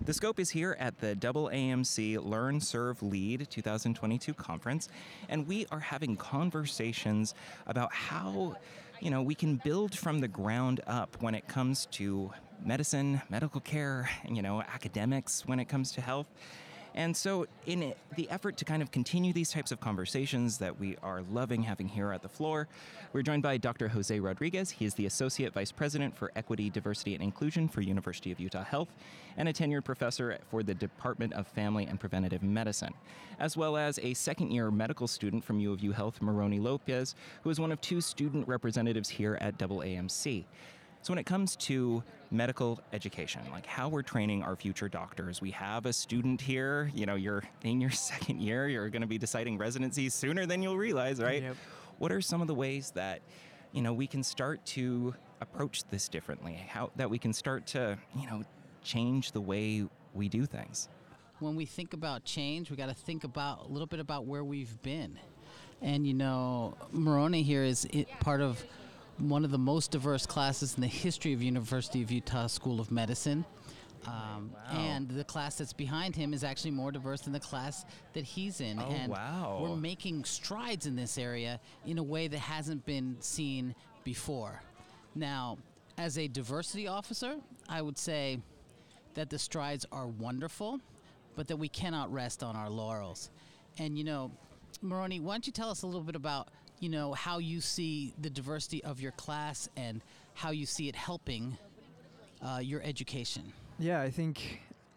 The Scope is here at the AAMC Learn, Serve, Lead 2022 conference, and we are having conversations about how, we can build from the ground up when it comes to medicine, medical care, academics when it comes to health. And so in the effort to kind of continue these types of conversations that we are loving having here at the floor, we're joined by Dr. Jose Rodriguez. He is the Associate Vice President for Equity, Diversity, and Inclusion for University of Utah Health and a tenured professor for the Department of Family and Preventative Medicine, as well as a second-year medical student from U of U Health, Moroni Lopez, who is one of two student representatives here at AAMC. So when it comes to medical education, like how we're training our future doctors, we have a student here, you're in your second year, you're going to be deciding residencies sooner than you'll realize, right? Yep. What are some of the ways that, we can start to approach this differently? How that we can start to, change the way we do things? When we think about change, we got to think about a little bit about where we've been. And, Moroni here is part of one of the most diverse classes in the history of University of Utah School of Medicine. Wow. And the class that's behind him is actually more diverse than the class that he's in. Oh, and wow. We're making strides in this area in a way that hasn't been seen before. Now, as a diversity officer, I would say that the strides are wonderful, but that we cannot rest on our laurels. And, Moroni, why don't you tell us a little bit about how you see the diversity of your class and how you see it helping your education. Yeah, I think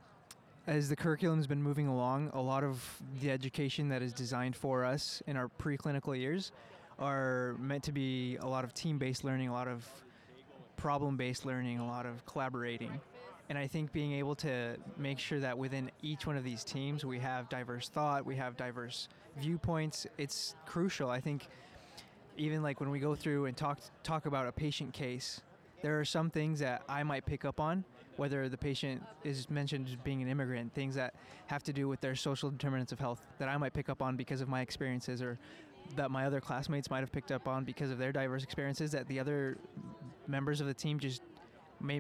as the curriculum's been moving along, a lot of the education that is designed for us in our preclinical years are meant to be a lot of team-based learning, a lot of problem-based learning, a lot of collaborating. And I think being able to make sure that within each one of these teams we have diverse thought, we have diverse viewpoints, it's crucial. I think even like when we go through and talk about a patient case, there are some things that I might pick up on, whether the patient is mentioned as being an immigrant, things that have to do with their social determinants of health that I might pick up on because of my experiences, or that my other classmates might have picked up on because of their diverse experiences that the other members of the team just might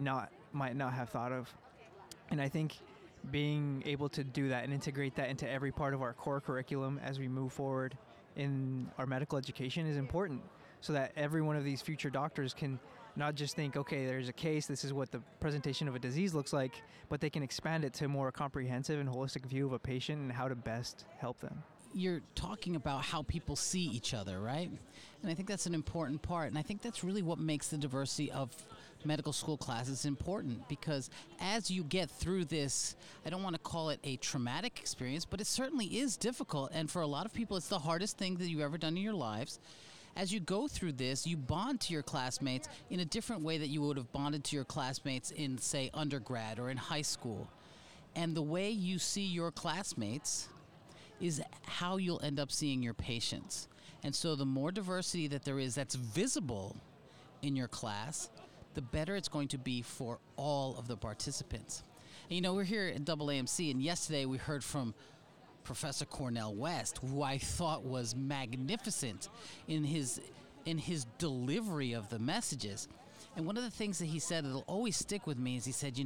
not have thought of. And I think being able to do that and integrate that into every part of our core curriculum as we move forward in our medical education is important, so that every one of these future doctors can not just think, okay, there's a case, this is what the presentation of a disease looks like, but they can expand it to a more comprehensive and holistic view of a patient and how to best help them. You're talking about how people see each other, right? And I think that's an important part. And I think that's really what makes the diversity of medical school classes important, because as you get through this, I don't want to call it a traumatic experience, but it certainly is difficult. And for a lot of people, it's the hardest thing that you've ever done in your lives. As you go through this, you bond to your classmates in a different way that you would have bonded to your classmates in, say, undergrad or in high school. And the way you see your classmates is how you'll end up seeing your patients. And so the more diversity that there is that's visible in your class, the better it's going to be for all of the participants. And, we're here at AAMC, and yesterday we heard from Professor Cornel West, who I thought was magnificent in his delivery of the messages. And one of the things that he said that'll always stick with me is he said,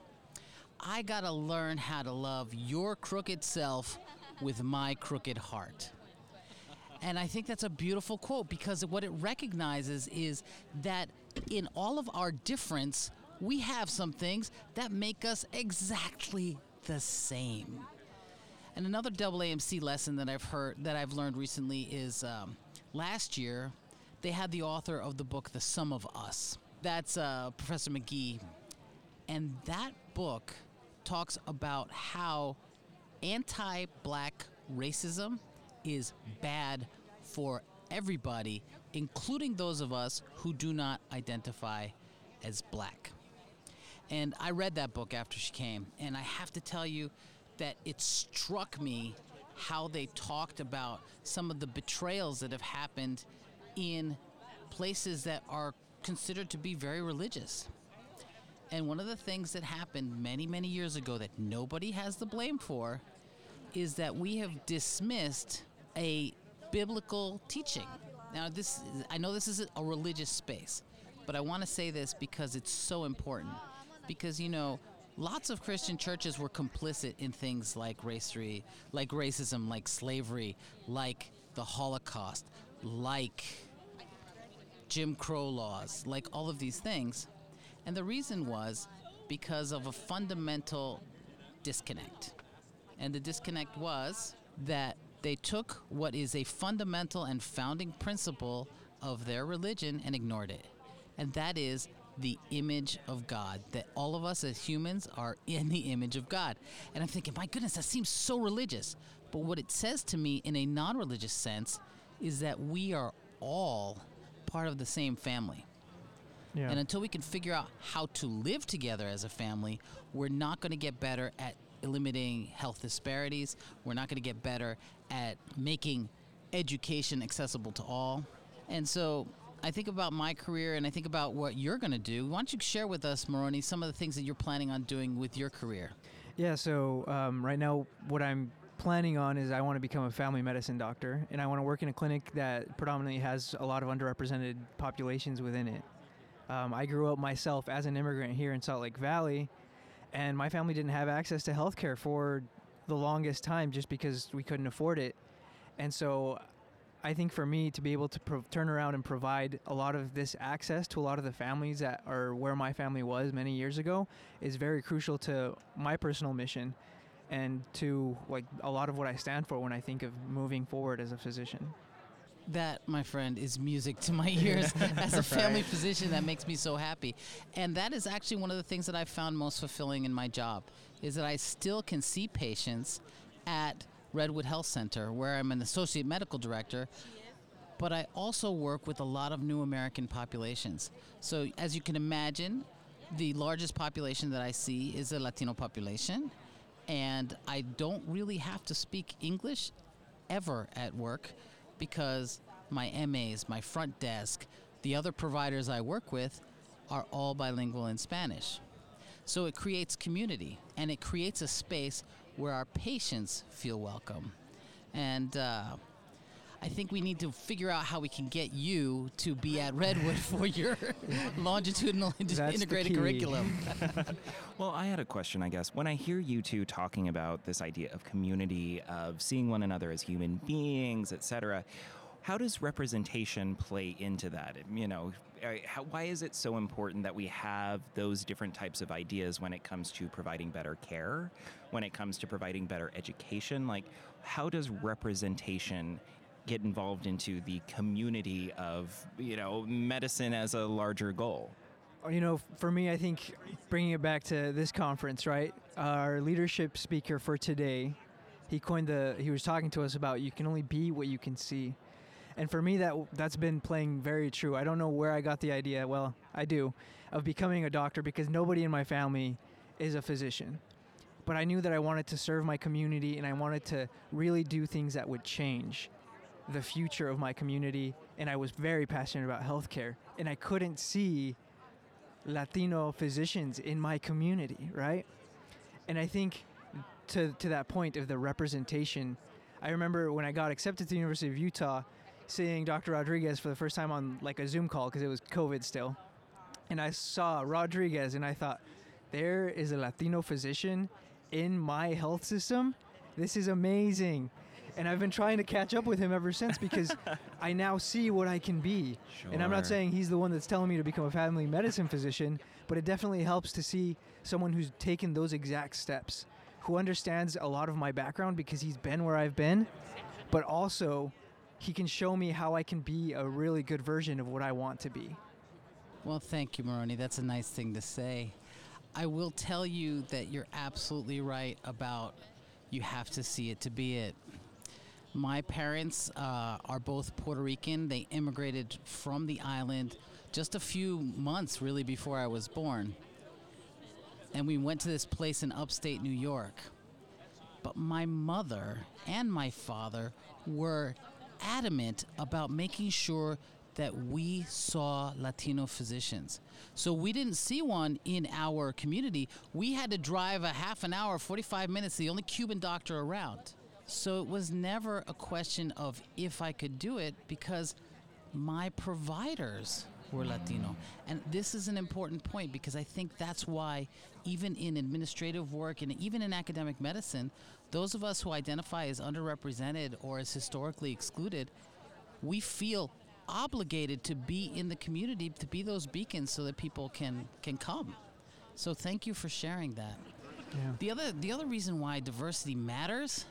I gotta learn how to love your crooked self with my crooked heart. And I think that's a beautiful quote, because what it recognizes is that in all of our difference, we have some things that make us exactly the same. And another AAMC lesson that I've learned recently is last year they had the author of the book The Sum of Us. That's Professor McGee. And that book talks about how anti-black racism is bad for everybody, including those of us who do not identify as black. And I read that book after she came, and I have to tell you that it struck me how they talked about some of the betrayals that have happened in places that are considered to be very religious. And one of the things that happened many, many years ago that nobody has the blame for is that we have dismissed a biblical teaching. Now, I know this is a religious space, but I want to say this because it's so important. Because, lots of Christian churches were complicit in things like like racism, like slavery, like the Holocaust, like Jim Crow laws, like all of these things. And the reason was because of a fundamental disconnect. And the disconnect was that they took what is a fundamental and founding principle of their religion and ignored it. And that is the image of God, that all of us as humans are in the image of God. And I'm thinking, my goodness, that seems so religious. But what it says to me in a non-religious sense is that we are all part of the same family. Yeah. And until we can figure out how to live together as a family, we're not going to get better at eliminating health disparities. We're not going to get better at making education accessible to all. And so I think about my career and I think about what you're going to do. Why don't you share with us, Moroni, some of the things that you're planning on doing with your career? Yeah, so right now what I'm planning on is I want to become a family medicine doctor, and I want to work in a clinic that predominantly has a lot of underrepresented populations within it. I grew up myself as an immigrant here in Salt Lake Valley, and my family didn't have access to healthcare for the longest time just because we couldn't afford it. And so I think for me to be able to turn around and provide a lot of this access to a lot of the families that are where my family was many years ago is very crucial to my personal mission and to like a lot of what I stand for when I think of moving forward as a physician. That, my friend, is music to my ears. As a family physician, that makes me so happy. And that is actually one of the things that I found most fulfilling in my job, is that I still can see patients at Redwood Health Center, where I'm an associate medical director, but I also work with a lot of new American populations. So as you can imagine, the largest population that I see is the Latino population, and I don't really have to speak English ever at work because my MAs, my front desk, the other providers I work with are all bilingual in Spanish. So it creates community, and it creates a space where our patients feel welcome. And I think we need to figure out how we can get you to be at Redwood for your longitudinal integrated curriculum. Well, I had a question, I guess. When I hear you two talking about this idea of community, of seeing one another as human beings, etc., how does representation play into that? You know, why is it so important that we have those different types of ideas when it comes to providing better care, when it comes to providing better education? Like, how does representation get involved into the community of, you know, medicine as a larger goal? You know, for me, I think bringing it back to this conference, right? Our leadership speaker for today, he was talking to us about you can only be what you can see. And for me, that's been playing very true. I don't know where I got the idea, well, I do, of becoming a doctor because nobody in my family is a physician. But I knew that I wanted to serve my community and I wanted to really do things that would change the future of my community. And I was very passionate about healthcare. And I couldn't see Latino physicians in my community, right? And I think to that point of the representation, I remember when I got accepted to the University of Utah, seeing Dr. Rodriguez for the first time on like a Zoom call because it was COVID still. And I saw Rodriguez and I thought, there is a Latino physician in my health system. This is amazing. And I've been trying to catch up with him ever since because I now see what I can be. Sure. And I'm not saying he's the one that's telling me to become a family medicine physician, but it definitely helps to see someone who's taken those exact steps, who understands a lot of my background because he's been where I've been, but also he can show me how I can be a really good version of what I want to be. Well, thank you, Moroni. That's a nice thing to say. I will tell you that you're absolutely right about you have to see it to be it. My parents are both Puerto Rican. They immigrated from the island just a few months really before I was born. And we went to this place in upstate New York. But my mother and my father were adamant about making sure that we saw Latino physicians. So we didn't see one in our community. We had to drive a half an hour, 45 minutes, the only Cuban doctor around. So it was never a question of if I could do it because my providers we're Latino. And this is an important point because I think that's why even in administrative work and even in academic medicine, those of us who identify as underrepresented or as historically excluded, we feel obligated to be in the community, to be those beacons so that people can come. So thank you for sharing that. Yeah. The other reason why diversity matters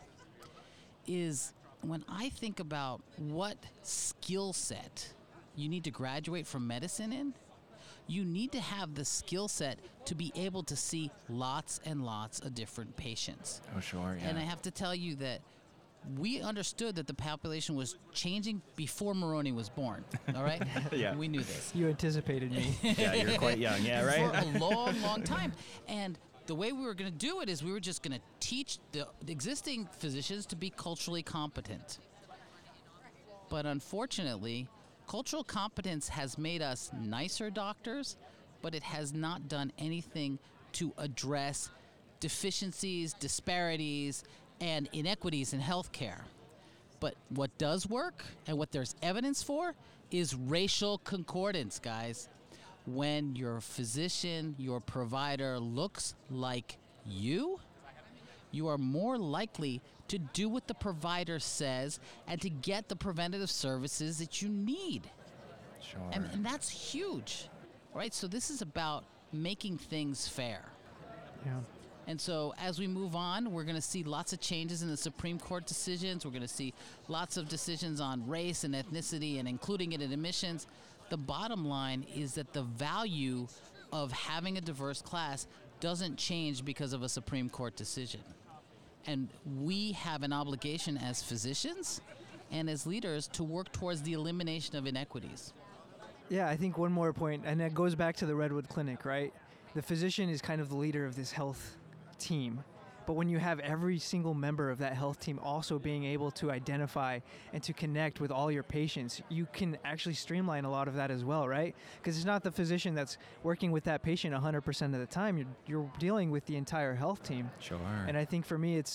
is when I think about what skill set you need to graduate from medicine in, you need to have the skill set to be able to see lots and lots of different patients. Oh, sure, yeah. And I have to tell you that we understood that the population was changing before Moroni was born, all right? Yeah. We knew this. You anticipated me. Yeah, you're quite young, yeah, right? For a long, long time. And the way we were going to do it is we were just going to teach the existing physicians to be culturally competent. But unfortunately, cultural competence has made us nicer doctors, but it has not done anything to address deficiencies, disparities, and inequities in healthcare. But what does work and what there's evidence for is racial concordance, guys. When your physician, your provider looks like you are more likely to do what the provider says and to get the preventative services that you need. Sure. And that's huge, right? So this is about making things fair. Yeah. And so as we move on, we're going to see lots of changes in the Supreme Court decisions. We're going to see lots of decisions on race and ethnicity and including it in admissions. The bottom line is that the value of having a diverse class doesn't change because of a Supreme Court decision. And we have an obligation as physicians and as leaders to work towards the elimination of inequities. Yeah, I think one more point, and that goes back to the Redwood Clinic, right? The physician is kind of the leader of this health team. But when you have every single member of that health team also being able to identify and to connect with all your patients, you can actually streamline a lot of that as well, right? Because it's not the physician that's working with that patient 100% of the time. You're dealing with the entire health team. Sure. And I think for me,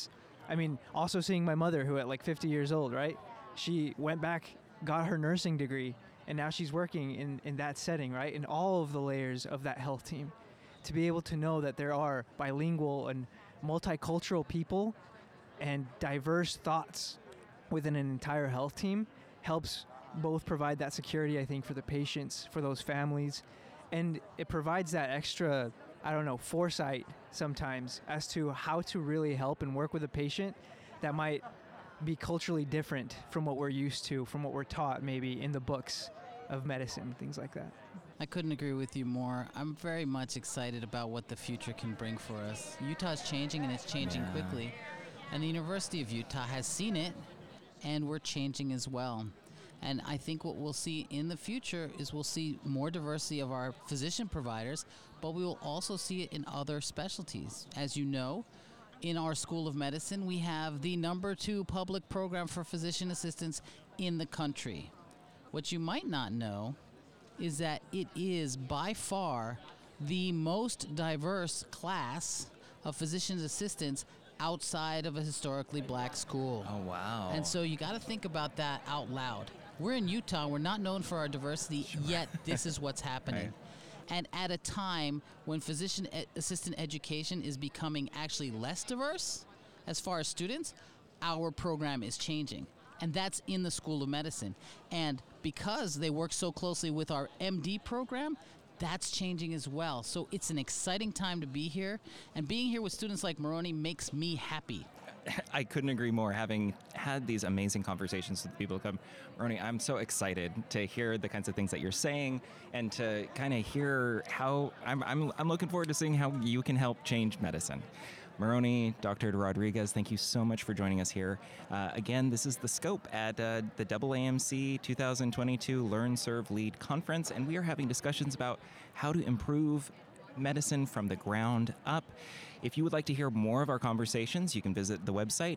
also seeing my mother, who at like 50 years old, right? She went back, got her nursing degree, and now she's working in that setting, right? In all of the layers of that health team. To be able to know that there are bilingual and multicultural people and diverse thoughts within an entire health team helps both provide that security, I think, for the patients, for those families, and it provides that extra, foresight sometimes as to how to really help and work with a patient that might be culturally different from what we're used to, from what we're taught maybe in the books of medicine, things like that. I couldn't agree with you more. I'm very much excited about what the future can bring for us. Utah's changing, and it's changing quickly. And the University of Utah has seen it, and we're changing as well. And I think what we'll see in the future is we'll see more diversity of our physician providers, but we will also see it in other specialties. As you know, in our School of Medicine, we have the #2 public program for physician assistants in the country. What you might not know is that it is by far the most diverse class of physician assistants outside of a historically black school. Oh, wow. And so you got to think about that out loud. We're in Utah. We're not known for our diversity, yet this is what's happening. Right. And at a time when physician assistant education is becoming actually less diverse as far as students, our program is changing. And that's in the School of Medicine. And because they work so closely with our MD program, that's changing as well. So it's an exciting time to be here. And being here with students like Moroni makes me happy. I couldn't agree more. Having had these amazing conversations with people who come, Moroni, I'm so excited to hear the kinds of things that you're saying and to kind of hear how I'm looking forward to seeing how you can help change medicine. Moroni, Dr. Rodriguez, thank you so much for joining us here. Again, this is The Scope at the AAMC 2022 Learn, Serve, Lead Conference, and we are having discussions about how to improve medicine from the ground up. If you would like to hear more of our conversations, you can visit the website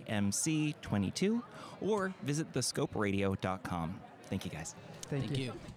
uofuhealth.org/AAMC22 or visit thescoperadio.com. Thank you, guys. Thank you.